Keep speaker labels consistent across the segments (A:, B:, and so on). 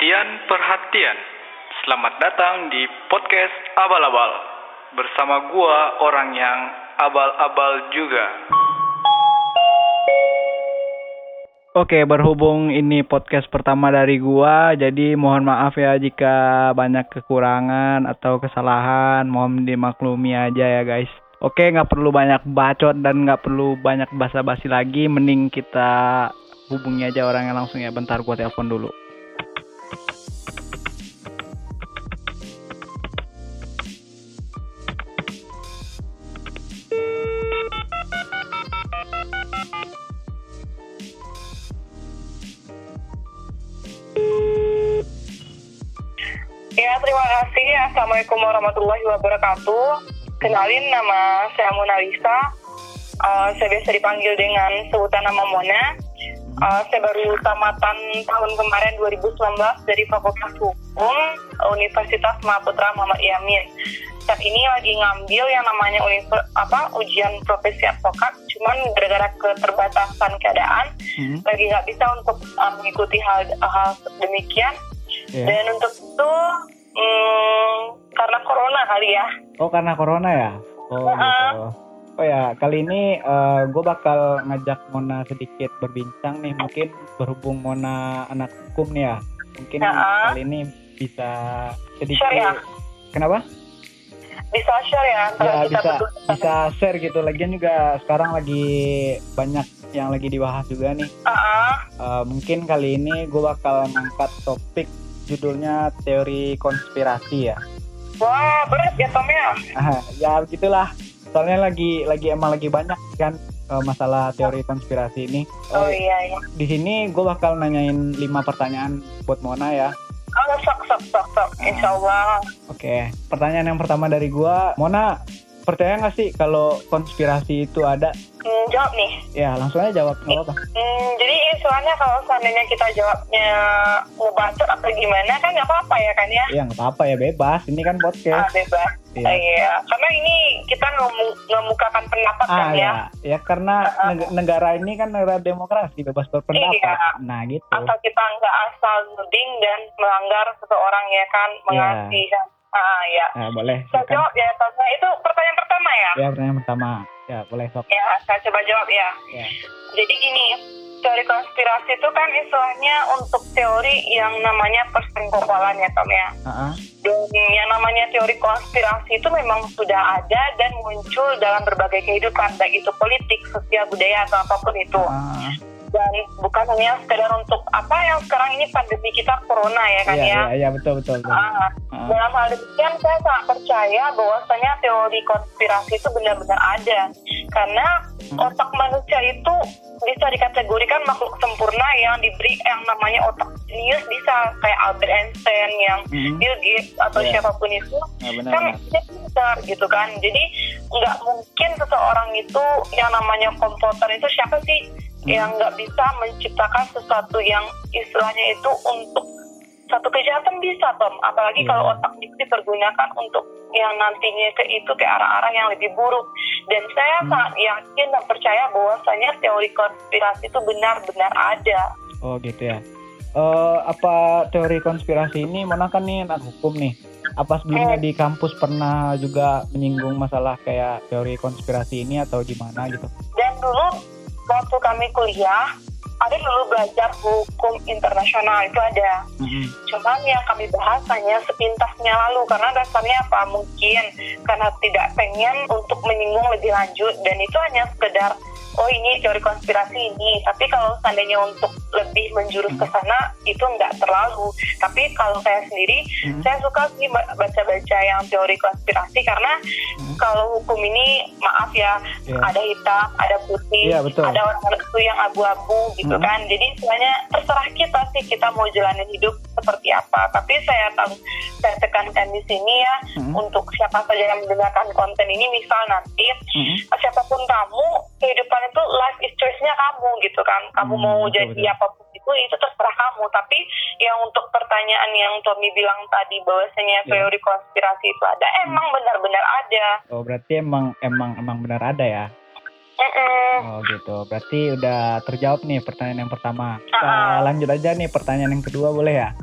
A: Perhatian. Selamat datang di podcast Abal-Abal. Bersama gua orang yang abal-abal juga. Oke, berhubung ini podcast pertama dari gua, jadi mohon maaf ya jika banyak kekurangan atau kesalahan, mohon dimaklumi aja ya guys. Oke, nggak perlu banyak bacot dan nggak perlu banyak basa-basi lagi, mending kita hubungi aja orangnya langsung ya. Bentar, gua telepon dulu.
B: Ya, terima kasih. Assalamualaikum warahmatullahi wabarakatuh. Kenalin, nama saya Mona Lisa. Saya biasa dipanggil dengan sebutan nama Mona. Saya baru tamatan tahun kemarin 2019 dari Fakultas Hukum Universitas Mahaputra Muhammad Yamin. Saat ini lagi ngambil yang namanya ujian profesi advokat. Cuman gara-gara keterbatasan keadaan, lagi nggak bisa untuk mengikuti hal demikian. Yeah. Dan untuk itu karena corona kali ya.
A: Oh, karena corona ya? Oh gitu. Oh ya, kali ini gue bakal ngajak Mona sedikit berbincang nih. Mungkin berhubung Mona anak hukum nih ya. Mungkin kali ini bisa sedikit share ya? Kenapa?
B: Bisa share ya?
A: Ya bisa share gitu. Lagian juga sekarang lagi banyak yang lagi dibahas juga nih. Mungkin kali ini gue bakal ngangkat topik judulnya teori konspirasi ya.
B: Wah, berat ya Tom ya?
A: Ya begitulah. Soalnya lagi banyak kan masalah teori konspirasi ini.
B: Iya.
A: Di sini gue bakal nanyain 5 pertanyaan buat Mona ya.
B: Oh, sok. Insyaallah.
A: Oke. Pertanyaan yang pertama dari gue, Mona, percaya nggak sih kalau konspirasi itu ada?
B: Jawab nih.
A: Ya, langsung aja jawab, nggak apa-apa.
B: Jadi istilahnya kalau seandainya kita jawabnya ngebacot atau gimana kan nggak apa-apa ya kan ya?
A: Iya, nggak apa-apa ya, bebas. Ini kan podcast.
B: Bebas. Iya. Karena ini kita ngemukakan pendapat kan ya?
A: Ya karena negara ini kan negara demokrasi, bebas berpendapat.
B: Iya.
A: Nah gitu.
B: Asal kita nggak asal nuding dan melanggar seseorang ya kan, mengasih kan. Ya.
A: Boleh.
B: Saya jawab ya, Tante. Itu pertanyaan pertama ya?
A: Ya, pertanyaan pertama. Ya, boleh sok.
B: Ya, saya coba jawab ya. Jadi gini, teori konspirasi itu kan istilahnya untuk teori yang namanya persekongkolan ya, Tom ya. Dan yang namanya teori konspirasi itu memang sudah ada dan muncul dalam berbagai kehidupan, baik itu politik, sosial, budaya, atau apapun itu. Dan bukan hanya sekedar untuk apa yang sekarang ini pandemi kita corona ya kan ya.
A: Iya, betul.
B: Dalam hal demikian saya sangat percaya bahwasanya teori konspirasi itu benar-benar ada. Karena otak manusia itu bisa dikategorikan makhluk sempurna yang diberi yang namanya otak jenius, bisa kayak Albert Einstein, yang Bill Gates atau siapapun itu kan bisa gitu kan. Jadi nggak mungkin seseorang itu yang namanya komputer itu siapa sih yang nggak bisa menciptakan sesuatu yang istilahnya itu untuk satu kejahatan bisa, Tom. Apalagi kalau otak itu dipergunakan untuk yang nantinya itu ke arah-arah yang lebih buruk. Dan saya sangat yakin dan percaya bahwasanya teori konspirasi itu benar-benar ada. Oh gitu ya. Apa teori konspirasi ini, Mona kan nih anak hukum nih. Apa sebelumnya di kampus pernah juga menyinggung masalah kayak teori konspirasi ini atau gimana gitu? Dan dulu waktu kami kuliah, ada dulu belajar hukum internasional, itu ada. Cuman yang kami bahas hanya sepintasnya lalu, karena dasarnya apa? Mungkin karena tidak pengen untuk menyinggung lebih lanjut, dan itu hanya sekedar, oh ini teori konspirasi ini. Tapi kalau seandainya untuk lebih menjurus ke sana, itu nggak terlalu. Tapi kalau saya sendiri, saya suka sih baca-baca yang teori konspirasi, karena kalau hukum ini, maaf ya, ada hitam, ada putih, ada warna itu yang abu-abu gitu kan. Jadi sebenarnya terserah kita sih, kita mau jalanin hidup seperti apa. Tapi saya tekankan di sini ya, untuk siapa saja yang mendengarkan konten ini, misal nanti siapapun kamu, kehidupan itu life is choice-nya kamu gitu kan. Kamu mau jadi apapun itu terserah kamu. Tapi yang untuk pertanyaan yang Tommy bilang tadi bahwasanya teori konspirasi itu ada, emang benar-benar ada. Oh, berarti emang benar ada ya? Oh gitu, berarti udah terjawab nih pertanyaan yang pertama. Kita lanjut aja nih pertanyaan yang kedua, boleh ya?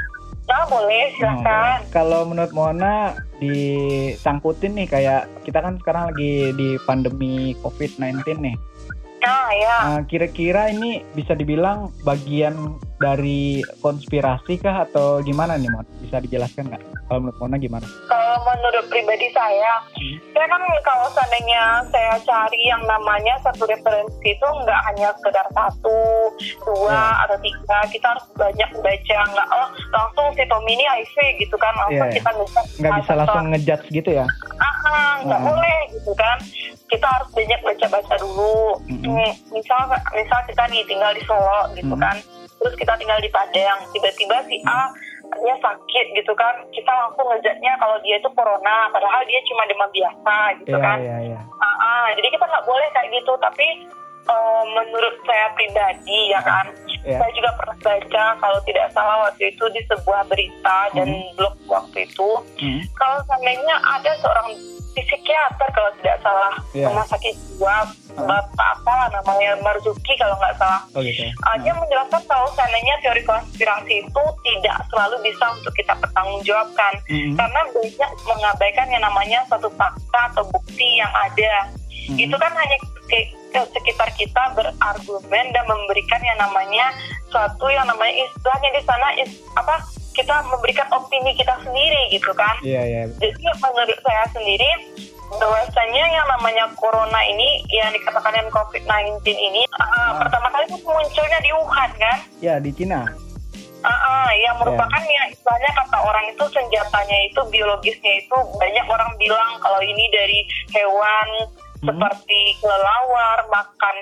B: Nah, boleh, silakan.
A: Kalau menurut Mona disangkutin nih, kayak kita kan sekarang lagi di pandemi COVID-19 nih.
B: Nah, ya.
A: Kira-kira ini bisa dibilang bagian dari konspirasi kah atau gimana nih, Mon? Bisa dijelaskan nggak? Kalau menurut Mona gimana?
B: Kalau menurut pribadi saya kan kalau seandainya saya cari yang namanya satu referensi itu nggak hanya sekedar 1, 2, atau 3. Kita harus banyak baca, nggak langsung si Tommy ini HIV gitu kan, langsung kita
A: nggak bisa langsung ngejudge gitu ya?
B: Nggak boleh gitu kan. Kita harus banyak baca-baca dulu. Misal kita nih tinggal di Solo gitu kan, terus kita tinggal di Padang, tiba-tiba si A dia sakit gitu kan, kita langsung ngejudge-nya kalau dia itu corona, padahal dia cuma demam biasa gitu kan. Jadi kita nggak boleh kayak gitu. Tapi menurut saya pribadi ya kan, saya juga pernah baca kalau tidak salah waktu itu di sebuah berita dan blog waktu itu, kalau seandainya ada seorang psikiater kalau tidak salah, rumah sakit jiwa, bapak apa namanya, Marzuki kalau nggak salah, dia menjelaskan kalau seandainya teori konspirasi itu tidak selalu bisa untuk kita pertanggungjawabkan, karena banyak mengabaikan yang namanya satu fakta atau bukti yang ada. Itu kan hanya sekitar kita berargumen dan memberikan yang namanya suatu yang namanya istilahnya di sana kita memberikan opini kita sendiri gitu kan. Jadi menurut saya sendiri bahwasanya yang namanya corona ini yang dikatakan yang COVID-19 ini pertama kali itu munculnya di Wuhan kan? Ya,
A: di Cina.
B: Yang merupakan ya istilahnya kata orang itu senjatanya itu biologisnya itu banyak orang bilang kalau ini dari hewan seperti kelelawar, makan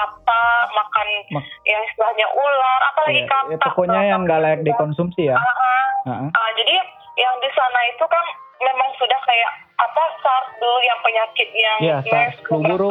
B: yang istilahnya ular, apalagi katak.
A: Pokoknya yang nggak layak dikonsumsi ya.
B: Jadi yang di sana itu kan memang sudah kayak SARS dulu yang penyakit yang
A: SARS flu burung.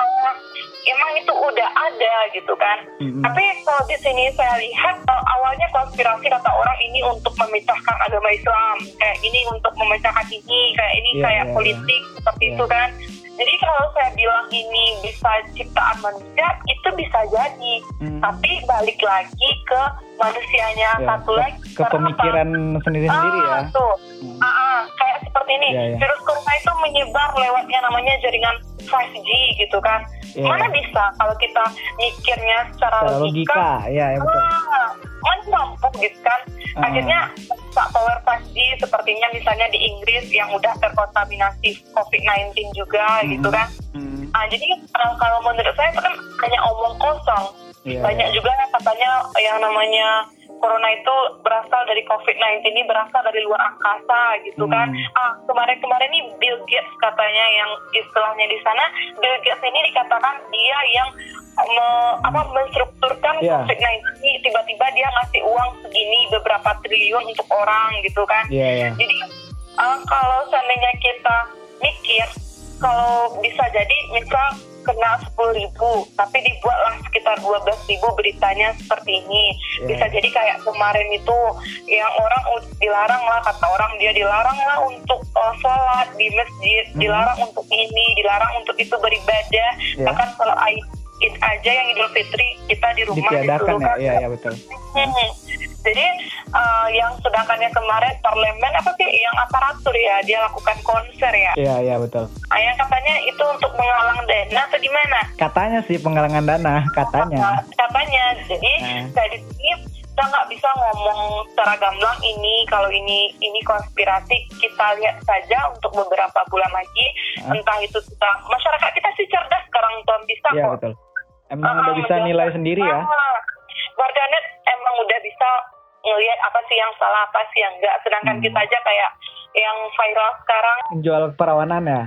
B: Emang itu udah ada gitu kan. Tapi kalau di sini saya lihat awalnya konspirasi kata orang ini untuk memecahkan agama Islam, kayak ini untuk memecahkan ini, kayak ini kayak politik seperti itu kan. Jadi kalau saya bilang ini bisa ciptaan manusia, itu bisa jadi. Tapi balik lagi ke manusianya, satu lagi
A: ke pemikiran sendiri-sendiri ya.
B: Kayak seperti ini, virus corona itu menyebar lewat yang namanya jaringan 5G gitu kan. Mana bisa kalau kita mikirnya secara logika.
A: Betul.
B: Mana mampu gitu kan. Akhirnya power 5G sepertinya misalnya di Inggris yang udah terkontaminasi COVID-19 juga gitu kan. Jadi kalau menurut saya itu kan hanya omong kosong. Banyak juga katanya yang namanya corona itu berasal dari COVID-19 ini berasal dari luar angkasa gitu kan. Kemarin nih Bill Gates katanya yang istilahnya di sana, Bill Gates ini dikatakan dia yang menstrukturkan COVID-19 ini, tiba-tiba dia ngasih uang segini beberapa triliun untuk orang gitu kan. Jadi kalau seandainya kita mikir kalau bisa jadi misal kena 10.000 tapi dibuatlah sekitar 12.000 beritanya seperti ini. Bisa jadi kayak kemarin itu yang orang dilarang lah, kata orang dia dilarang lah untuk sholat di masjid, dilarang untuk ini, dilarang untuk itu beribadah. Bahkan kalau Id aja yang Idul Fitri kita di rumah
A: ditiadakan
B: kan.
A: ya betul.
B: Jadi yang sedangkannya kemarin parlemen yang aparatur ya dia lakukan konser ya.
A: Iya betul.
B: Yang katanya itu untuk menggalang dana atau gimana?
A: Katanya sih penggalangan dana katanya.
B: Jadi dari sini kita nggak bisa ngomong secara gamblang kalau ini konspirasi. Kita lihat saja untuk beberapa bulan lagi. Entah itu masyarakat kita sih cerdas sekarang tuh bisa kok.
A: Iya betul. Emang udah bisa nilai sendiri ya.
B: Warganet emang udah bisa ngelihat apa sih yang salah, apa sih yang enggak. Sedangkan kita aja kayak yang viral sekarang
A: jual keperawanan ya.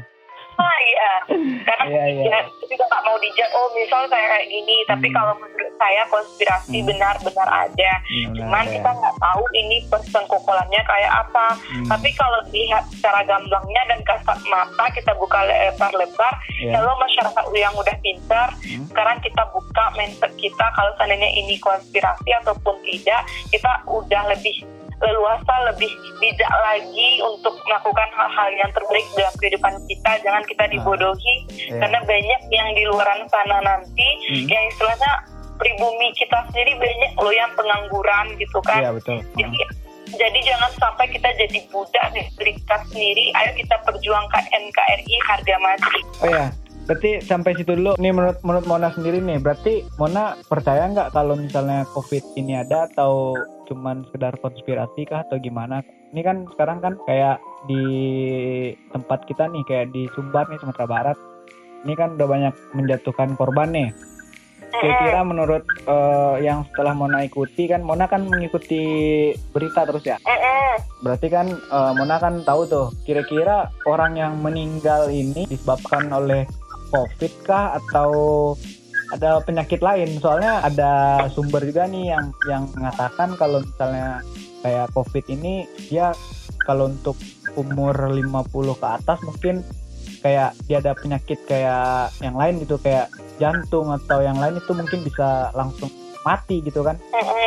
B: Karena kita juga nggak mau dijat. Misal saya kayak gini, tapi kalau menurut saya konspirasi benar-benar ada. Cuman kita nggak tahu ini persengkokolannya kayak apa. Tapi kalau dilihat secara gamblangnya dan kasat mata, kita buka lebar-lebar. Kalau masyarakat yang udah pintar, sekarang kita buka mindset kita. Kalau seandainya ini konspirasi ataupun tidak, kita udah lebih leluasa, lebih bijak lagi untuk melakukan hal-hal yang terbaik dalam kehidupan kita. Jangan kita dibodohi karena banyak yang di luar sana nanti yang istilahnya pribumi kita sendiri banyak loh yang pengangguran gitu kan.
A: Betul.
B: Jadi Jadi jangan sampai kita jadi budak di kita sendiri. Ayo kita perjuangkan NKRI harga mati.
A: Oh ya, berarti sampai situ dulu. Nih menurut Mona sendiri nih, berarti Mona percaya nggak kalau misalnya COVID ini ada atau cuman sekedar konspirasi kah atau gimana? Ini kan sekarang kan kayak di tempat kita nih, kayak di Sumbar nih, Sumatera Barat. Ini kan udah banyak menjatuhkan korban nih. Kira-kira menurut yang setelah Mona ikuti kan, Mona kan mengikuti berita terus ya. Berarti kan Mona kan tahu tuh, kira-kira orang yang meninggal ini disebabkan oleh COVID kah atau ada penyakit lain? Soalnya ada sumber juga nih yang mengatakan kalau misalnya kayak COVID ini dia kalau untuk umur 50 ke atas mungkin kayak dia ada penyakit kayak yang lain gitu, kayak jantung atau yang lain itu mungkin bisa langsung mati gitu kan.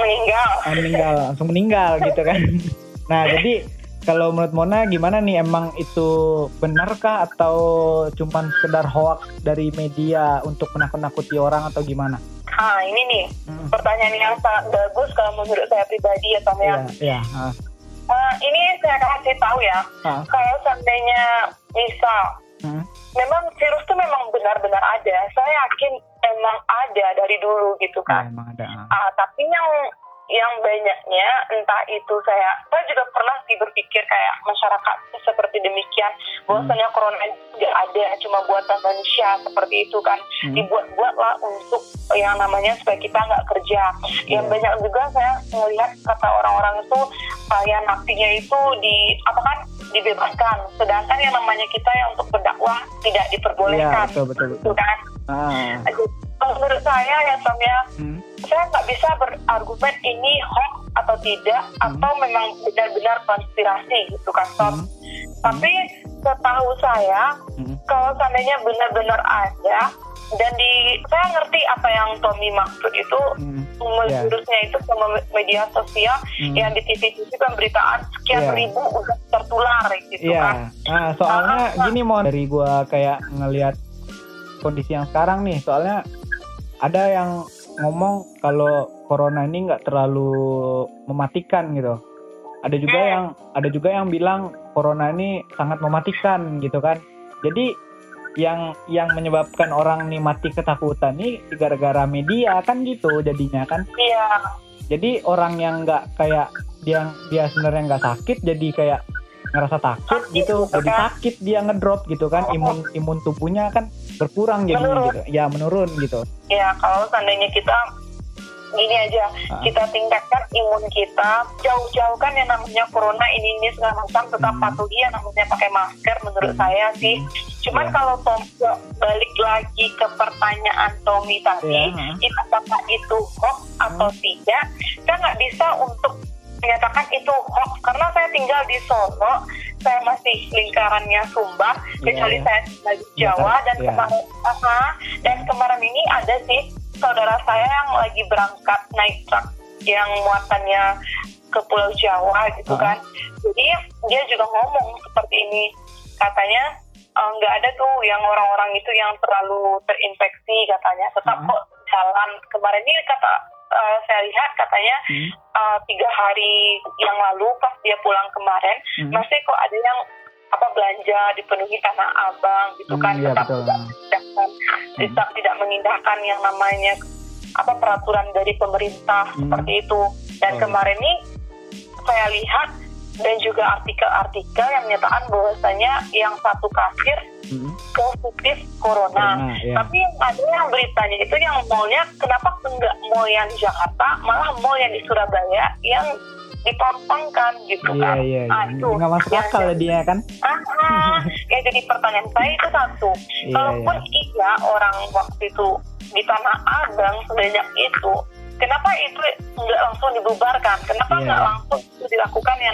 A: Langsung meninggal gitu kan. Nah jadi kalau menurut Mona gimana nih, emang itu benarkah atau cuman sekedar hoax dari media untuk menakut-nakuti orang atau gimana?
B: Ini nih pertanyaan yang sangat bagus kalau menurut saya pribadi ya Tom ya.
A: Iya.
B: Ini saya kasih tahu ya, kalau seandainya misal memang virus itu memang benar-benar ada, saya yakin emang ada dari dulu gitu kan.
A: Emang ada.
B: Tapi yang banyaknya entah itu saya juga pernah sih berpikir kayak masyarakat seperti demikian, bahwasanya corona tidak ada, cuma buatan manusia seperti itu kan, dibuat-buatlah untuk yang namanya supaya kita nggak kerja. Yang banyak juga saya melihat kata orang-orang itu yang nafinya itu dibebaskan, sedangkan yang namanya kita yang untuk berdakwah tidak diperbolehkan.
A: Iya, betul.
B: Gitu kan. Menurut saya ya Tom ya, saya nggak bisa berargumen ini hoax atau tidak, atau memang benar-benar konspirasi gitu kan Tom. Tapi setahu saya, kalau seandainya benar-benar ada, dan saya ngerti apa yang Tommy maksud itu, virusnya itu sama media sosial, yang di TV pemberitaan sekian ribu udah tertular gitu kan.
A: Nah soalnya gini Mon, dari gua kayak ngelihat kondisi yang sekarang nih, soalnya ada yang ngomong kalau corona ini nggak terlalu mematikan gitu. Ada juga yang bilang corona ini sangat mematikan gitu kan. Jadi yang menyebabkan orang nih mati ketakutan nih gara-gara media kan gitu jadinya kan.
B: Iya.
A: Jadi orang yang nggak kayak dia sebenarnya nggak sakit jadi kayak ngerasa takut gitu, jadi sakit dia ngedrop gitu kan, imun tubuhnya kan berkurang jadinya gitu. Ya menurun gitu.
B: Ya kalau seandainya kita gini aja, kita tingkatkan imun kita, jauh-jauhkan yang namanya corona ini segala macam, tetap patuhi yang namanya pakai masker menurut saya sih. Cuman kalau Tom balik lagi ke pertanyaan Tommy tadi, apakah itu hoax atau tidak, kita nggak bisa untuk menyatakan itu hoax, karena saya tinggal di Solo, saya masih lingkarannya Sumbar, kecuali saya tinggal di Jawa, dan kemarin ini ada sih saudara saya yang lagi berangkat naik truk yang muatannya ke Pulau Jawa gitu kan. Jadi dia juga ngomong seperti ini, katanya nggak ada tuh yang orang-orang itu yang terlalu terinfeksi katanya, tetap kok jalan. Kemarin ini saya lihat katanya 3 hari yang lalu pas dia pulang kemarin masih kok ada yang belanja dipenuhi Tanah Abang gitu kan. Tetap tidak mengindahkan yang namanya peraturan dari pemerintah seperti itu. Dan kemarin ini saya lihat dan juga artikel-artikel yang menyatakan bahwasanya yang satu kafir positif corona. Tapi yang ada yang beritanya itu yang mallnya, kenapa enggak mall yang di Jakarta, malah mall yang di Surabaya yang dipontongkan gitu kan.
A: Itu nggak masuk akal dia kan.
B: Ya jadi pertanyaan saya itu satu, kalaupun iya orang waktu itu di Tanah Abang sebanyak itu, kenapa itu nggak langsung dibubarkan? Kenapa nggak langsung itu dilakukan yang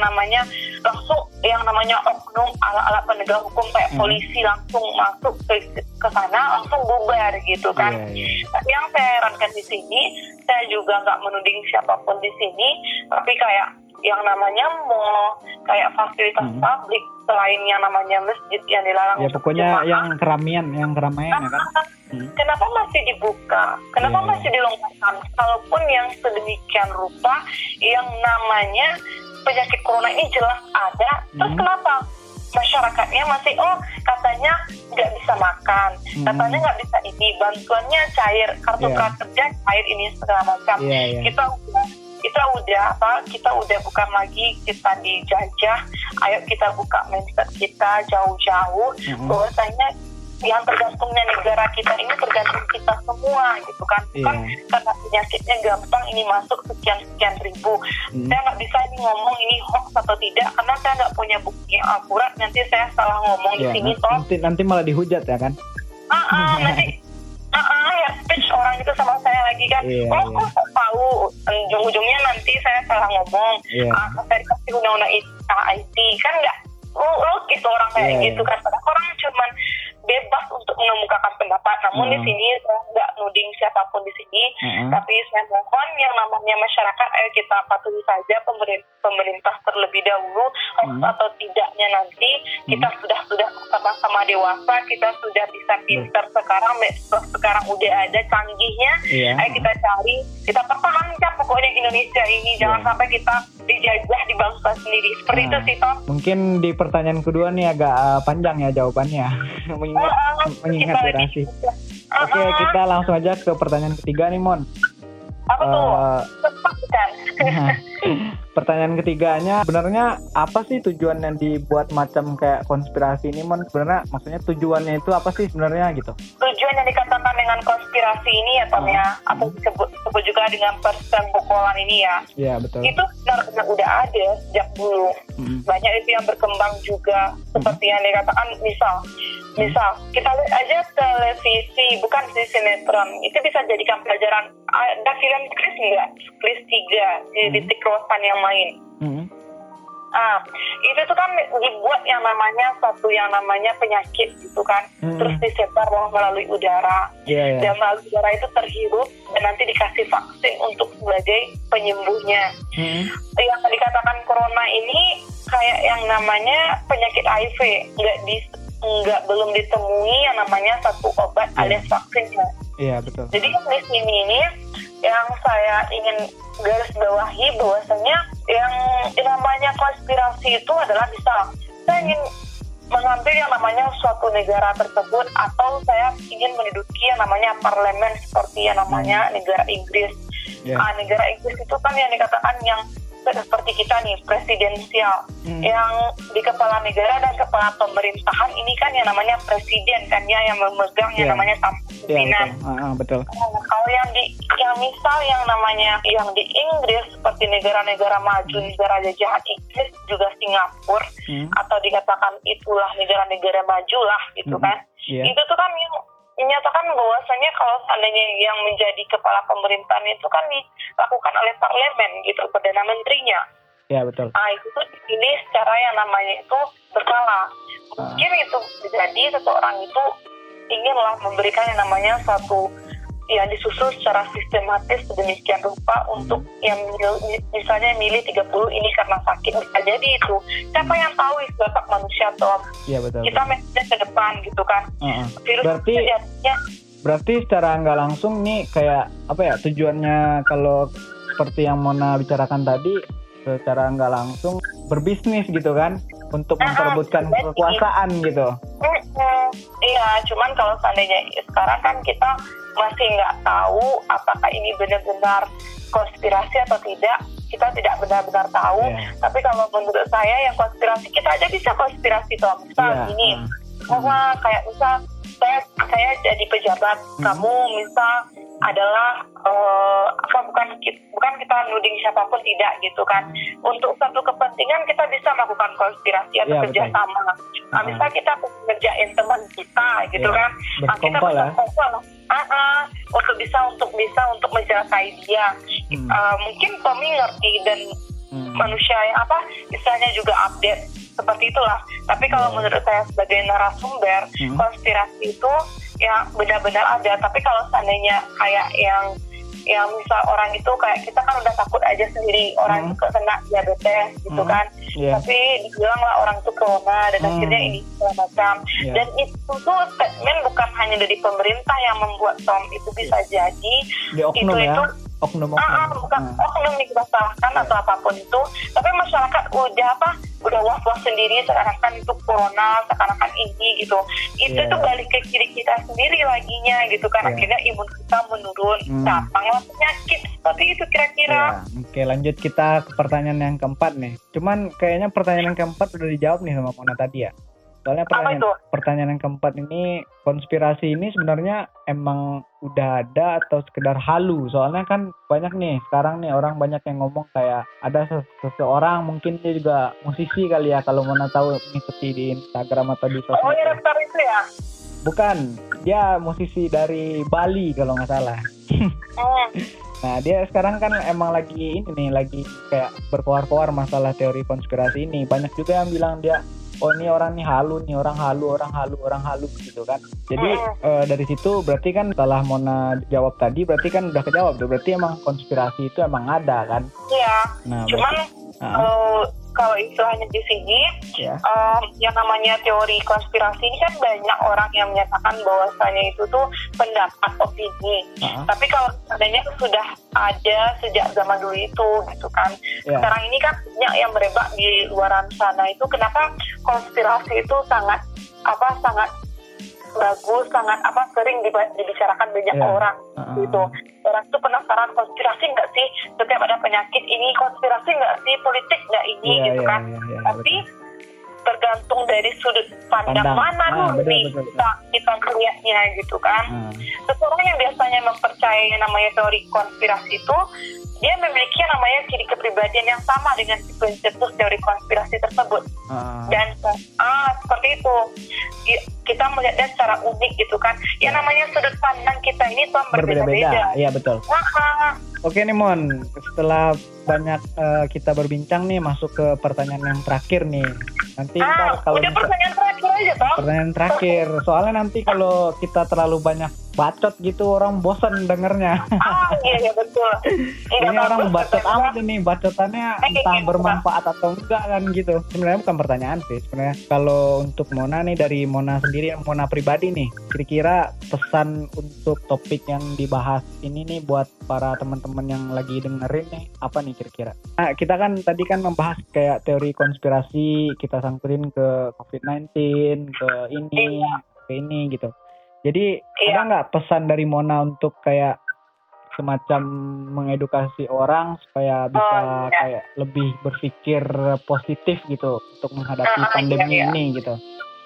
B: namanya oknum ala penegak hukum kayak polisi langsung masuk ke sana langsung bubar gitu kan? Tapi yang saya herankan di sini, saya juga nggak menuding siapapun di sini, tapi kayak yang namanya mall, kayak fasilitas publik selain yang namanya masjid yang dilarang.
A: Ya pokoknya yang keramaian ya kan.
B: Kenapa masih dibuka? Kenapa masih dilonggarkan? Kalaupun yang sedemikian rupa yang namanya penyakit corona ini jelas ada, terus kenapa masyarakatnya masih katanya nggak bisa makan, katanya nggak bisa ini, bantuannya cair, kartu prakerja cair, ini segala macam. Kita udah bukan lagi kita dijajah, ayo kita buka mindset kita jauh-jauh, bahwasanya yang tergantungnya negara kita ini tergantung kita semua gitu kan. Kan karena penyakitnya gampang ini masuk sekian ribu. Saya nggak bisa ini ngomong ini hoax atau tidak karena saya nggak punya bukti yang akurat, nanti saya salah ngomong di sini
A: nanti malah dihujat ya kan.
B: Nanti speech orang itu sama saya lagi kan, kok tahu, ujung-ujungnya nanti saya salah ngomong, saya dikasih undang-undang IT kan, nggak logis orang kayak gitu kan. Padahal orang cuman bebas untuk mengemukakan pendapat, namun di sini saya nggak nuding siapapun di sini, tapi saya mohon yang namanya masyarakat, ayo kita patuhi saja pemerintah terlebih dahulu, atau tidaknya nanti kita sudah sama-sama dewasa, kita sudah bisa pintar sekarang udah ada canggihnya, ayo kita cari, kita pertahankan pokoknya Indonesia ini, jangan sampai kita dijajah di bangsa sendiri, seperti itu sih Tom.
A: Mungkin di pertanyaan kedua nih agak panjang ya jawabannya. mengingat durasi. Oke, kita langsung aja ke pertanyaan ketiga nih, Mon.
B: Apa tuh?
A: Pertanyaan ketiganya, sebenarnya apa sih tujuan yang dibuat macam kayak konspirasi ini, Mon? Sebenarnya maksudnya tujuannya itu apa sih sebenarnya gitu?
B: Tujuan yang dikatakan dengan konspirasi ini ya, Tom ya, atau disebut juga dengan persembukolan ini ya.
A: Iya, betul.
B: Itu benar-benar udah ada sejak dulu. Banyak itu yang berkembang juga, seperti yang dikatakan misal kita lihat aja televisi, bukan di sinetron, itu bisa jadikan pelajaran. Ada film Kris nggak? Kris 3 di Titik Rosan yang main. Itu tuh kan dibuat yang namanya penyakit gitu kan, terus disebar melalui udara, dan melalui udara itu terhirup dan nanti dikasih vaksin untuk sebagai penyembuhnya. Yang dikatakan corona ini kayak yang namanya penyakit HIV, belum ditemui yang namanya satu obat alias vaksinnya.
A: Iya, betul.
B: Jadi di sini ini yang saya ingin garis bawahi bahwasanya yang namanya konspirasi itu adalah saya ingin mengambil yang namanya suatu negara tersebut, atau saya ingin menduduki yang namanya parlemen seperti yang namanya negara Inggris. Negara Inggris itu kan yang dikatakan yang seperti kita nih, presidensial, yang di kepala negara dan kepala pemerintahan ini kan yang namanya presiden kan ya, yang memegang yang namanya pimpinan.
A: Betul.
B: Kalau yang misal yang namanya yang di Inggris seperti negara-negara maju, negara jajahan Inggris, juga Singapura, atau dikatakan itulah negara-negara maju lah gitu kan. Itu tuh kan yang menyatakan bahwasanya kalau seandainya yang menjadi kepala pemerintahan itu kan dilakukan oleh parlemen gitu, perdana menterinya.
A: Ya, betul.
B: Itu tuh dipilih secara yang namanya itu berkala. Mungkin itu jadi seseorang itu inginlah memberikan yang namanya suatu yang disusun secara sistematis sedemikian rupa untuk yang misalnya milih 30 ini karena sakit, bisa jadi itu. Siapa yang tahu itu bapak manusia, Tom?
A: Iya, betul.
B: Kita melihatnya ke depan gitu kan. Virus
A: berarti secara nggak langsung nih kayak apa ya tujuannya, kalau seperti yang Mona bicarakan tadi, secara nggak langsung berbisnis gitu kan, untuk memperebutkan kekuasaan gitu.
B: Iya, cuman kalau seandainya sekarang kan kita masih nggak tahu apakah ini benar-benar konspirasi atau tidak, kita tidak benar-benar tahu. Tapi kalau menurut saya yang konspirasi, kita aja bisa konspirasi Tom. Misal gini, bahwa kayak misal saya jadi pejabat, kamu misal adalah bukan kita nuding siapapun, tidak gitu kan. Untuk satu kepentingan kita bisa melakukan konspirasi atau kerjasama. Misal kita ngerjain teman kita gitu kan, kita bisa berkumpul untuk mencelakai dia. Mungkin Tommy ngerti dan manusia yang misalnya juga update seperti itulah. Tapi kalau menurut saya sebagai narasumber, konspirasi itu yang benar-benar ada. Tapi kalau seandainya kayak yang misal orang itu kayak kita kan udah takut aja sendiri orang itu kena diabetes gitu kan. Tapi dibilang lah orang itu corona dan akhirnya ini segala macam. Dan itu tuh statement bukan hanya dari pemerintah yang membuat Tom, itu bisa jadi
A: di oknum,
B: itu bukan oknum yang kita salahkan atau apapun itu, tapi masyarakat udah was-was sendiri seakan-akan itu corona, seakan-akan ini gitu. Itu tuh balik ke diri kita sendiri laginya gitu kan. Akhirnya imun kita menurun, gampanglah penyakit seperti itu kira-kira.
A: Oke, lanjut kita ke pertanyaan yang keempat nih. Cuman kayaknya pertanyaan yang keempat udah dijawab nih sama Mona tadi ya. Soalnya pertanyaan yang keempat ini, konspirasi ini sebenarnya emang udah ada atau sekedar halu? Soalnya kan banyak nih sekarang nih orang banyak yang ngomong kayak ada seseorang, mungkin dia juga musisi kali ya, kalau Mona tahu ngikuti di Instagram atau di sosmed.
B: Oh ya, rapper itu ya?
A: Bukan, dia musisi dari Bali kalau nggak salah. Nah, dia sekarang kan emang lagi kayak berkoar-koar masalah teori konspirasi ini. Banyak juga yang bilang dia, oh ini orang nih halu gitu kan. Jadi dari situ berarti kan setelah Mona jawab tadi, berarti kan udah kejawab tuh. Berarti emang konspirasi itu emang ada kan?
B: Iya.
A: Nah,
B: cuman kalau istilahnya di sini, yang namanya teori konspirasi ini kan banyak orang yang menyatakan bahwasanya itu tuh pendapat opini. Tapi kalau seandainya sudah ada sejak zaman dulu itu gitu kan. Sekarang ini kan banyak yang berebak di luaran sana itu, kenapa konspirasi itu sangat bagus, sangat sering dibicarakan banyak orang gitu. Orang tuh penasaran, konspirasi nggak sih setiap ada penyakit ini, konspirasi nggak sih politik nggak ini gitu kan. Tapi tergantung dari sudut pandang mana dulu nih kita melihatnya gitu kan. Seseorang yang biasanya mempercayai yang namanya teori konspirasi itu, dia memiliki yang namanya ciri kepribadian yang sama dengan si pencetus teori konspirasi tersebut. Dan seperti itu, kita melihatnya secara unik gitu kan. Yang namanya sudut pandang kita ini tuh berbeda-beda.
A: Iya betul. Oke nih Mon, setelah banyak kita berbincang nih, masuk ke pertanyaan yang terakhir nih. Nanti kalau
B: udah pertanyaan terakhir aja toh.
A: Pertanyaan terakhir, soalnya nanti kalau kita terlalu banyak bacot gitu orang bosan dengernya.
B: Iya betul.
A: Ini orang bacot amat ini, bacotannya entah bermanfaat atau enggak kan gitu. Sebenarnya bukan pertanyaan sih sebenarnya. Kalau untuk Mona nih, dari Mona sendiri, Mona pribadi nih, kira-kira pesan untuk topik yang dibahas ini nih buat para teman-teman yang lagi dengerin nih apa nih kira-kira? Nah, kita kan tadi kan membahas kayak teori konspirasi, kita sangkutin ke COVID-19, ke ini gitu. Jadi ada nggak pesan dari Mona untuk kayak semacam mengedukasi orang supaya bisa kayak lebih berpikir positif gitu untuk menghadapi pandemi ini gitu?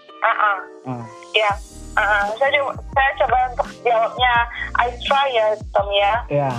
B: Saya coba untuk jawabnya. I try ya Tom ya.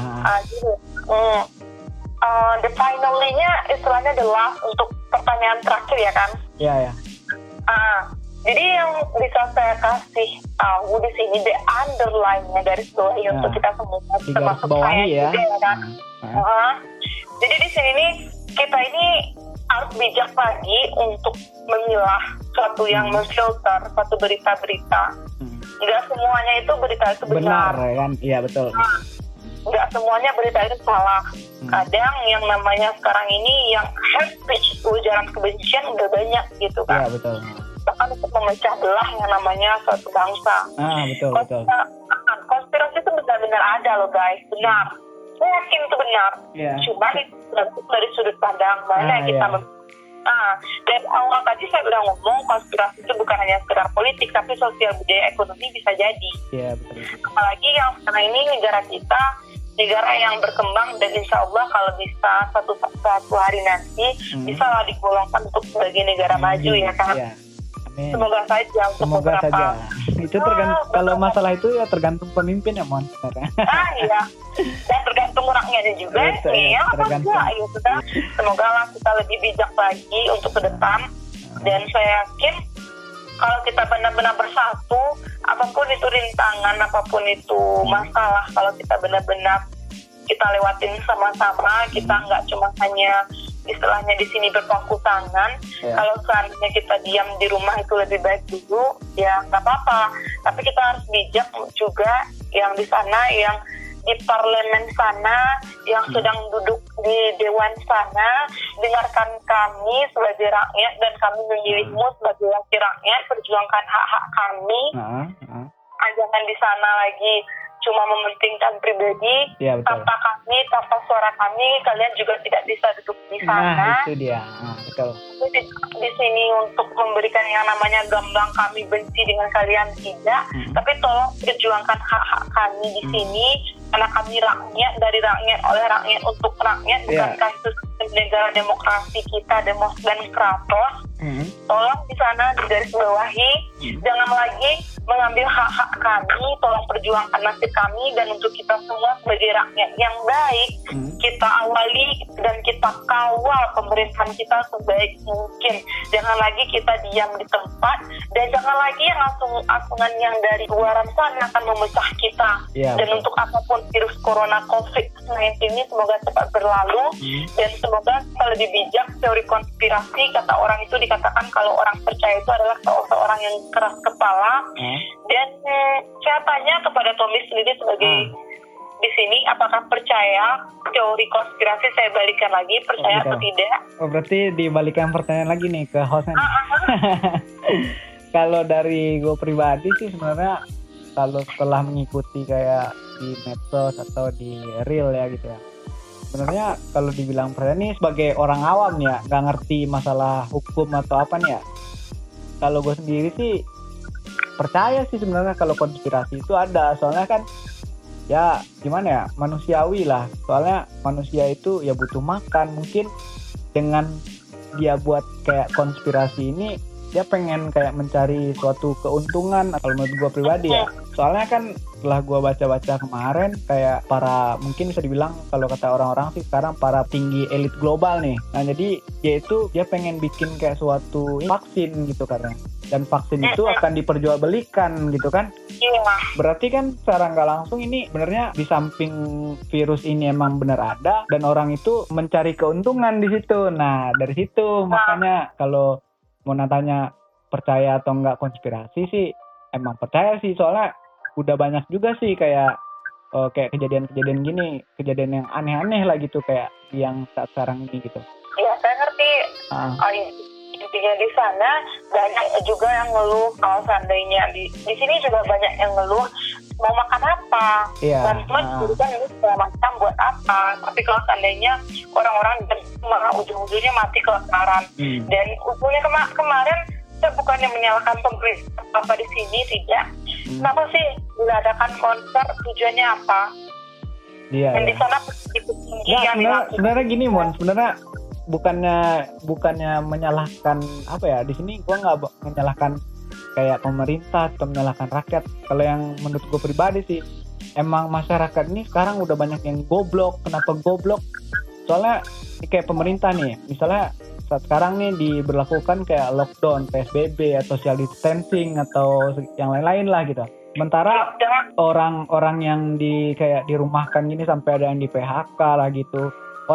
B: The finally-nya istilahnya the last untuk pertanyaan terakhir ya kan?
A: Iya.
B: Jadi yang bisa saya kasih tahu di sini, the underline-nya dari bawahi untuk kita semua, termasuk saya juga kan. Jadi di sini nih kita ini harus bijak lagi untuk memilah suatu yang memfilter suatu berita-berita. Enggak semuanya itu berita itu benar
A: kan? Iya betul.
B: Enggak semuanya berita itu salah. Kadang yang namanya sekarang ini yang hate speech, ujaran kebencian udah banyak gitu kan.
A: Iya betul.
B: Bahkan untuk memecah belah yang namanya suatu bangsa.
A: Betul.
B: Konspirasi itu benar-benar ada loh guys, benar. Saya yakin itu benar. Cuma itu dari sudut pandang mana kita dan awal tadi saya udah ngomong, konspirasi itu bukan hanya sekedar politik, tapi sosial, budaya, ekonomi bisa jadi.
A: Iya betul.
B: Apalagi yang sekarang ini negara kita negara yang berkembang, dan insya Allah kalau bisa suatu hari nanti bisa lah digolongkan untuk sebagai negara maju ya kan.
A: Amin.
B: Semoga saja untuk
A: Semoga
B: beberapa.
A: saja. Itu tergantung, kalau masalah itu ya tergantung pemimpin ya Mon.
B: Iya. Dan tergantung rakyatnya juga. Iya,
A: tergantung.
B: Ya, sudah. Semoga lah kita lebih bijak lagi untuk ke depan. Dan saya yakin kalau kita benar-benar bersatu, apapun itu rintangan, apapun itu masalah, kalau kita benar-benar kita lewatin sama-sama, kita nggak cuma hanya istilahnya di sini berpangku tangan. Kalau seandainya kita diam di rumah itu lebih baik dulu, ya nggak apa-apa. Tapi kita harus bijak juga yang di sana, yang di parlemen sana, yang sedang duduk di dewan sana, dengarkan kami sebagai rakyat, dan kami memilihmu sebagai wakil rakyat, perjuangkan hak-hak kami. Jangan di sana lagi cuma mementingkan pribadi,
A: Iya, betul.
B: tanpa kami, tanpa suara kami, kalian juga tidak bisa duduk di sana.
A: Nah, itu dia. Betul.
B: Di sini untuk memberikan yang namanya gamblang kami benci dengan kalian tidak, tapi tolong perjuangkan hak-hak kami di sini, karena kami rakyat, dari rakyat, oleh rakyat, untuk rakyat, bukan kasus negara demokrasi kita, Demos dan Kratos. Tolong di sana digarisbawahi, jangan lagi mengambil hak-hak kami, tolong perjuangkan nasib kami, dan untuk kita semua sebagai rakyat yang baik, kita awali dan kita kawal pemerintahan kita sebaik mungkin. Jangan lagi kita diam di tempat, dan jangan lagi yang asungan yang dari luaran sana akan memecah kita. Dan untuk apapun virus corona COVID-19 ini semoga cepat berlalu, dan semoga kita lebih bijak. Teori konspirasi, kata orang itu dikatakan kalau orang percaya itu adalah seorang yang keras kepala. Dan saya tanya kepada Tommy sendiri sebagai di sini, apakah percaya teori konspirasi? Saya balikan lagi, percaya atau tidak?
A: Berarti dibalikan pertanyaan lagi nih ke hostnya. Kalau dari gue pribadi sih sebenarnya, kalau setelah mengikuti kayak di medsos atau di real ya gitu ya, sebenarnya kalau dibilang percaya nih sebagai orang awam ya, nggak ngerti masalah hukum atau apa nih ya, kalau gue sendiri sih percaya sih sebenarnya kalau konspirasi itu ada. Soalnya kan ya gimana ya, manusiawi lah, soalnya manusia itu ya butuh makan. Mungkin dengan dia buat kayak konspirasi ini, dia pengen kayak mencari suatu keuntungan, kalau menurut gue pribadi ya. Soalnya kan setelah gue baca-baca kemarin, kayak para, mungkin bisa dibilang kalau kata orang-orang sih sekarang para tinggi elit global nih. Nah jadi dia pengen bikin kayak suatu vaksin gitu karena, dan vaksin itu akan diperjualbelikan gitu kan. Berarti kan secara nggak langsung ini sebenarnya di samping virus ini emang benar ada, dan orang itu mencari keuntungan di situ. Nah dari situ makanya kalau mau nanya percaya atau enggak konspirasi sih, emang percaya sih. Soalnya udah banyak juga sih kayak kejadian-kejadian gini, kejadian yang aneh-aneh lah gitu, kayak yang saat sekarang ini gitu.
B: Iya, saya ngerti. Intinya di sana banyak juga yang ngeluh kalau seandainya di sini juga banyak yang ngeluh mau makan apa, bantuan kan ini segala macam buat apa. Tapi kalau seandainya orang-orang malah ujung-ujungnya mati kelaparan. Dan ujungnya kemarin saya bukannya menyalahkan pemerintah apa di sini, tidak. Kenapa sih diadakan konser, tujuannya apa? Dan di sana begitu tinggi yang
A: sebenarnya gini Mon, sebenarnya bukannya menyalahkan apa ya, di sini gua nggak menyalahkan kayak pemerintah atau menyalahkan rakyat. Kalau yang menurut gue pribadi sih, emang masyarakat ini sekarang udah banyak yang goblok. Kenapa goblok? Soalnya kayak pemerintah nih, misalnya saat sekarang nih diberlakukan kayak lockdown, PSBB, atau social distancing atau yang lain-lain lah gitu. Sementara orang-orang yang kayak dirumahkan gini sampai ada yang di PHK lah gitu.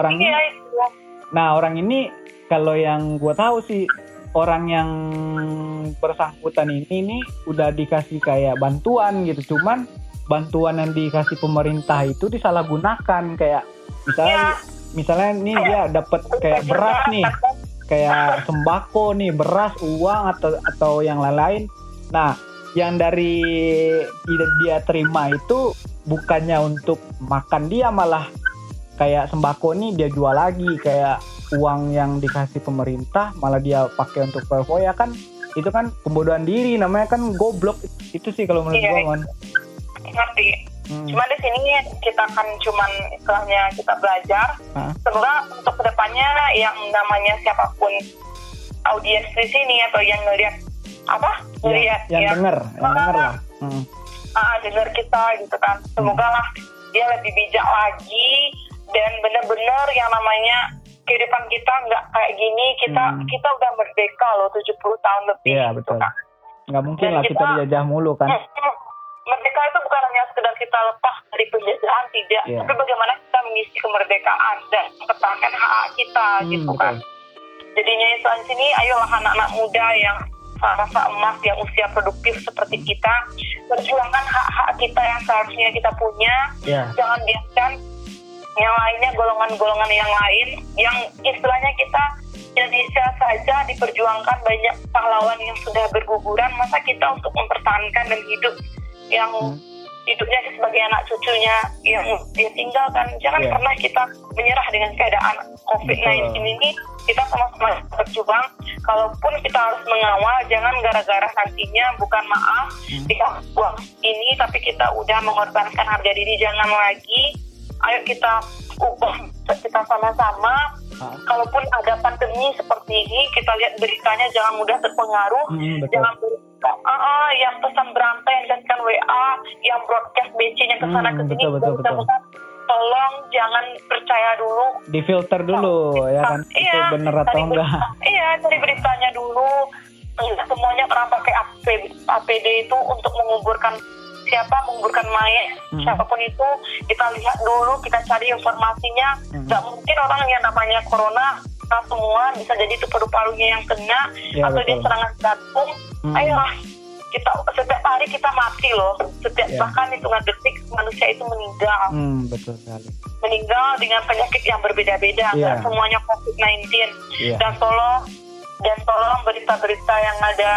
A: Nah orang ini kalau yang gue tahu sih, orang yang bersangkutan ini udah dikasih kayak bantuan gitu, cuman bantuan yang dikasih pemerintah itu disalahgunakan. Kayak misalnya nih dia dapat kayak beras nih, kayak sembako nih, beras, uang atau yang lain-lain. Nah yang dari dia terima itu bukannya untuk makan dia, malah kayak sembako nih dia jual lagi, kayak uang yang dikasih pemerintah malah dia pakai untuk foya kan. Itu kan pembodohan diri, namanya kan goblok. Itu sih kalau menurut gue, Mon.
B: Ngerti. Cuma di sini kita kan cuman istilahnya kita belajar. Semoga untuk kedepannya yang namanya siapapun audiens di sini atau yang ngelihat
A: yang denger lah.
B: Dengar kita gitu kan. Semoga lah dia lebih bijak lagi, dan benar-benar yang namanya kehidupan kita nggak kayak gini. Kita udah merdeka loh 70 tahun lebih.
A: Iya,
B: gitu
A: betul.
B: Kan.
A: Nggak mungkin lah kita dijajah mulu kan.
B: Merdeka itu bukan hanya sekedar kita lepas dari penjajahan, tidak. Tapi bagaimana kita mengisi kemerdekaan dan mempertahankan hak kita gitu kan. Jadinya selain sini, ayolah anak-anak muda yang rasa emas, yang usia produktif seperti kita, perjuangkan hak-hak kita yang seharusnya kita punya. Jangan biarkan yang lainnya, golongan-golongan yang lain yang istilahnya kita Indonesia saja diperjuangkan banyak pahlawan yang sudah berguguran, masa kita untuk mempertahankan dan hidup yang hidupnya sebagai anak cucunya yang dia tinggalkan. Jangan pernah kita menyerah dengan keadaan COVID-19 ini. Kita sama-sama berjuang. Kalaupun kita harus mengawal, jangan gara-gara nantinya bukan maaf dikasih uang ini, tapi kita udah mengorbankan harga diri. Jangan lagi. Ayo kita ubah, kita sama-sama. Kalaupun ada pandemi seperti ini, kita lihat beritanya, jangan mudah terpengaruh. Jangan yang pesan berantai yang dikasihkan WA, yang broadcast BC-nya ke sana ke sini.
A: Betul.
B: Tolong jangan percaya dulu.
A: Difilter dulu ya kan, itu bener atau enggak.
B: Iya, cari beritanya dulu. Semuanya orang pakai APD itu untuk menguburkan mayat, siapapun itu, kita lihat dulu, kita cari informasinya. Gak mungkin orang yang namanya corona, kita semua bisa jadi itu paru-parunya yang kena, atau dia serangan jantung. Ayolah, kita setiap hari kita mati loh, bahkan hitungan detik manusia itu meninggal.
A: Betul sekali.
B: Meninggal dengan penyakit yang berbeda-beda, nggak semuanya COVID-19. Dan tolong berita-berita yang ada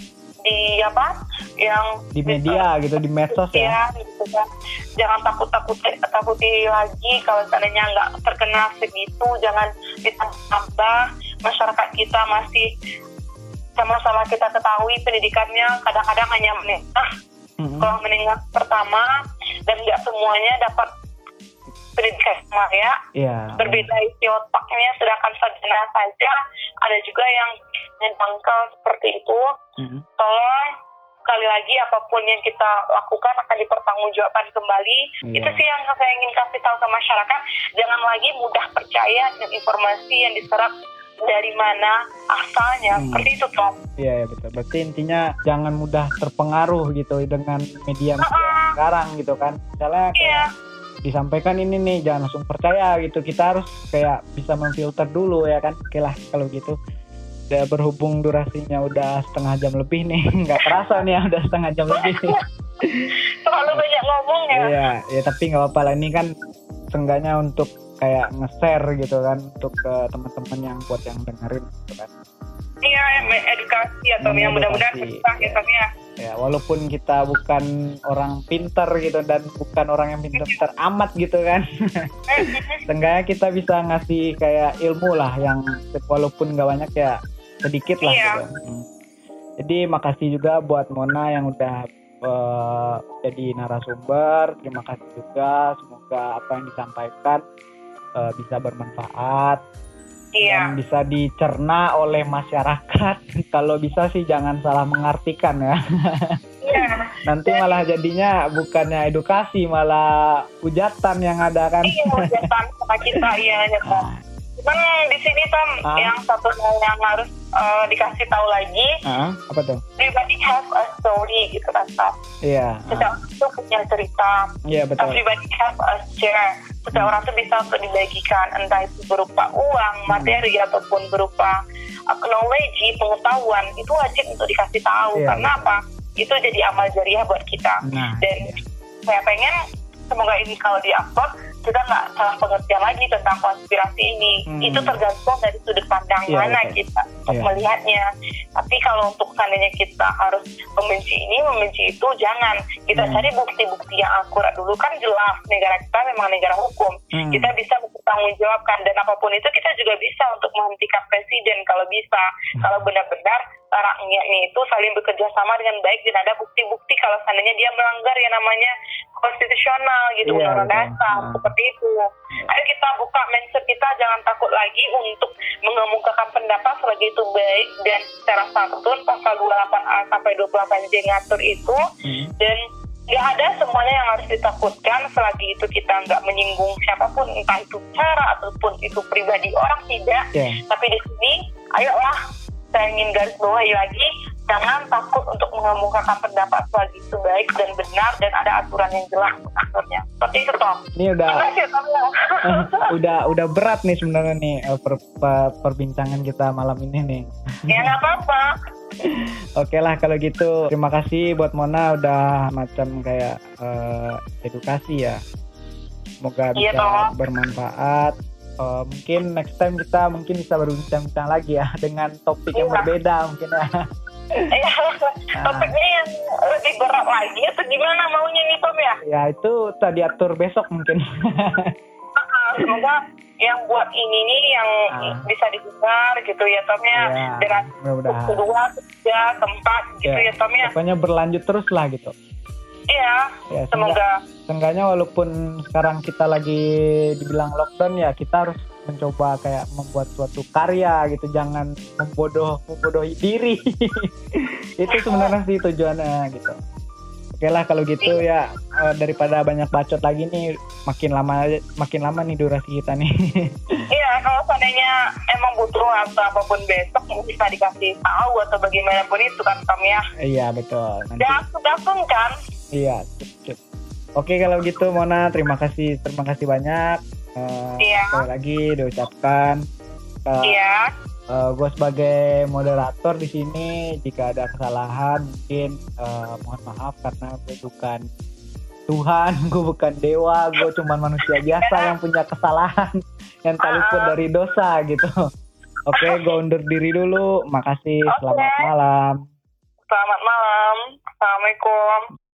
B: di yang
A: di media gitu, di medsos ya.
B: Gitu kan. Jangan takuti lagi kalau seandainya nggak terkena segitu, jangan ditambah. Masyarakat kita masih sama-sama kita ketahui pendidikannya kadang-kadang hanya sekolah menengah pertama, dan nggak semuanya dapat pendidikan ya. Berbeda isi otaknya, sedangkan sarjana saja ada juga yang dangkal seperti itu. Tolong sekali lagi, apapun yang kita lakukan akan dipertanggungjawabkan kembali. Itu sih yang saya ingin kasih tahu ke masyarakat. Jangan lagi mudah percaya dengan informasi yang diserap dari mana asalnya. Seperti itu, Tom.
A: Iya, betul. Berarti intinya jangan mudah terpengaruh gitu dengan media sekarang gitu kan. Misalnya disampaikan ini nih, jangan langsung percaya gitu. Kita harus kayak bisa memfilter dulu ya kan. Oke lah kalau gitu. Udah berhubung durasinya udah setengah jam lebih nih, nggak terasa nih udah setengah jam lebih.
B: Terlalu banyak ngomong ya.
A: Iya, tapi nggak apa-apa lah, ini kan seenggaknya untuk kayak nge-share gitu kan, untuk ke teman-teman yang buat yang dengerin gitu kan.
B: Iya, edukasi atau yang mudah-mudahan susah ya.
A: Ya, walaupun kita bukan orang pintar gitu dan bukan orang yang pintar amat gitu kan. Seenggaknya kita bisa ngasih kayak ilmu lah yang walaupun nggak banyak ya sedikit lah gitu. Jadi makasih juga buat Mona yang udah jadi narasumber. Terima kasih juga, semoga apa yang disampaikan bisa bermanfaat dan bisa dicerna oleh masyarakat. Kalau bisa sih jangan salah mengartikan ya. Nanti malah jadinya bukannya edukasi, malah hujatan yang ada kan.
B: Hujatan sama kita Cuman di sini Tom, yang satu yang harus dikasih tahu lagi.
A: Apa tuh?
B: Everybody have a story gitu kan, Tom. Setiap orang itu punya cerita.
A: Betul.
B: Everybody have a share. Setiap orang itu bisa untuk dibagikan, entah itu berupa uang, materi, ataupun berupa knowledge, pengetahuan. Itu wajib untuk dikasih tahu. Karena apa? Itu jadi amal jariah buat kita. Dan saya pengen semoga ini kalau di-upload, kita nggak salah pengertian lagi tentang konspirasi ini. Itu tergantung dari sudut pandang mana kita melihatnya. Tapi kalau untuk seandainya kita harus membenci ini, membenci itu, jangan. Kita cari bukti-bukti yang akurat dulu. Kan jelas negara kita memang negara hukum. Kita bisa mempertanggungjawabkan, dan apapun itu kita juga bisa untuk menghentikan presiden kalau bisa. Kalau benar-benar rakyatnya itu saling bekerja sama dengan baik dan ada bukti-bukti kalau seandainya dia melanggar yang namanya konstitusional gitu, undang-undang dasar seperti itu. Ayo kita buka mindset kita, jangan takut lagi untuk mengemukakan pendapat selagi itu baik dan secara santun. Pasal 28A sampai 28J ngatur itu. Dan nggak ada semuanya yang harus ditakutkan selagi itu kita nggak menyinggung siapapun, entah itu cara ataupun itu pribadi orang, tidak. Tapi di sini ayolah, saya ingin garis bawahi lagi, jangan takut untuk mengemukakan pendapat selagi itu baik dan benar dan ada aturan yang jelas aturnya. Seperti itu, Tom.
A: Ini udah berat nih sebenarnya nih perbincangan kita malam ini nih.
B: Ya nggak apa-apa.
A: Oke lah kalau gitu, terima kasih buat Mona udah macam kayak edukasi ya. Semoga bisa bermanfaat. Mungkin next time kita bisa berbincang-bincang lagi ya dengan topik yang berbeda mungkin ya.
B: Ya, topiknya yang lebih berat lagi atau gimana maunya nih Tom ya?
A: Ya itu tadi atur besok mungkin.
B: Semoga yang buat ini nih yang bisa didengar gitu ya Tom ya. Dengan
A: mudah-mudahan.
B: kedua, ketiga, keempat gitu ya Tom ya.
A: Pokoknya berlanjut terus lah gitu.
B: Iya,
A: Ya,
B: semoga.
A: Seenggaknya walaupun sekarang kita lagi dibilang lockdown ya, kita harus mencoba kayak membuat suatu karya gitu, jangan membodohi diri. Itu sebenarnya sih tujuannya gitu. Oke lah kalau gitu ya, daripada banyak bacot lagi nih, makin lama nih durasi kita nih.
B: Iya, kalau seandainya emang butuh atau apapun besok bisa dikasih tahu atau bagaimanapun itu kan Tom ya.
A: Iya betul.
B: Langsung kan?
A: Iya. Cukup. Oke kalau gitu Mona, terima kasih banyak. Sekali lagi diucapkan.
B: Iya.
A: Gue sebagai moderator di sini, jika ada kesalahan mungkin mohon maaf karena gue bukan Tuhan, gue bukan dewa, gue cuma manusia biasa yang punya kesalahan, yang tak luput dari dosa gitu. Oke, gue undur diri dulu. Makasih. Selamat malam.
B: Selamat malam. Assalamualaikum.